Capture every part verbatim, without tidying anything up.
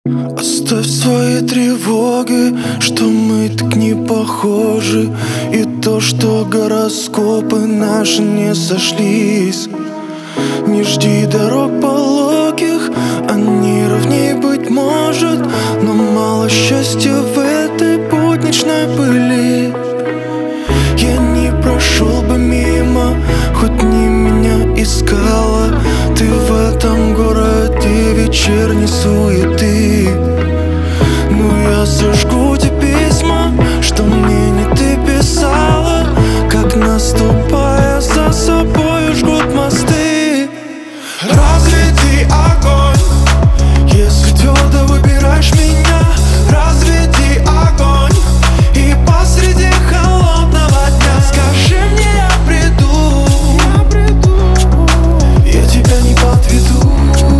Оставь свои тревоги, что мы так не похожи, и то, что гороскопы наши не сошлись. Не жди дорог пологих, они ровней быть может, но мало счастья в этой будничной пыли. Я не прошел бы мимо, хоть не меня искала ты в этом городе вечерней суеты. Ну я сожгу те письма, что мне не ты писала, как наступая за собой жгут мосты. Разведи огонь, если твердо выбираешь меня. Разведи огонь, и посреди холодного дня скажи мне, я приду, я приду, я тебя не подведу.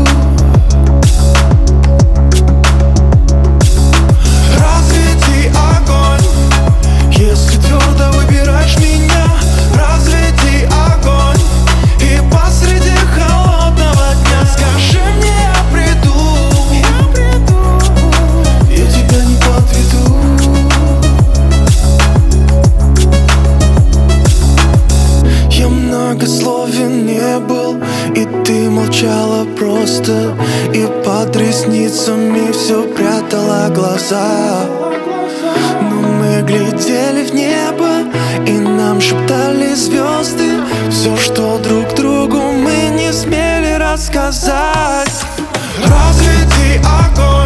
Разведи огонь, если твердо выбираешь меня. Разведи огонь, и посреди холодного дня скажи мне, я приду, я приду, я тебя не подведу. Я многословен не был, и ты молчала просто, и под ресницами все прятала глаза. Но мы глядели в небо, и нам шептали звезды все, что друг другу мы не смели рассказать. Разведи огонь.